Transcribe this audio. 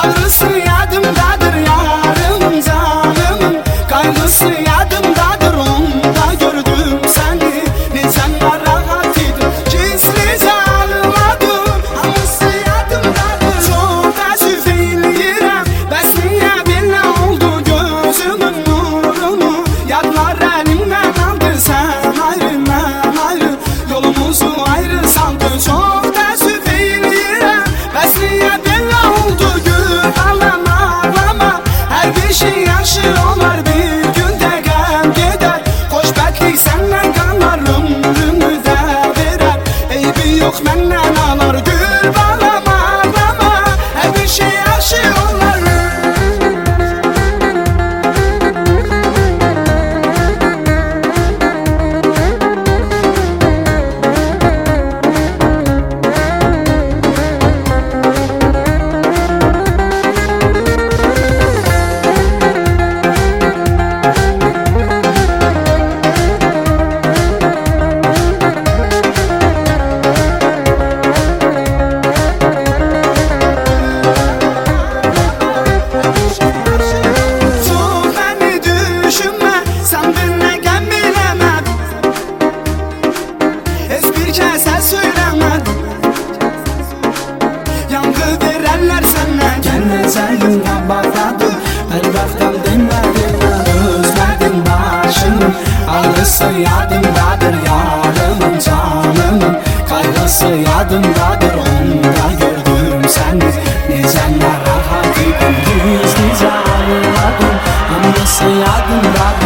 Ağrısı yadımdadır yarımın canımın, kaygısı yadımdadır onda gördüm seni. Ne sen rahat idin gizlice ağladım, hamısı yadımdadır. Çok təəssüf eləyirəm, bəs niyə belə oldu gözümün nurunu? Yadlar əlimdən aldı, sən ayrı mən ayrı, yolumuzu ayrı saldı. Çok təəssüf eləyirəm, bəs niyə belə oldu? Gül ağlama ağlama, hər bir şey yaxşı olar, bir gündə qəm gedər. Xoşbəxtlik səndən qalar, ömrümü də verər, eybi yox məndən alar. Gül ağlama ağlama, hər bir şey yaxşı olar. Çox məni düşünmə, sən benimlə qəm eləmədin, heç bir kəsə söyləmədin. Yanğı verərlər səndən, gələcəyin qabaqdadır, hər vaxtdan demədin, özmədin başını. Ağrısı yadımdadır yarımın canımın, kaygısı yadımdadır onda gördüm səni. Necə narahat idin gizlicə ağladım, hamısı yadımdadır.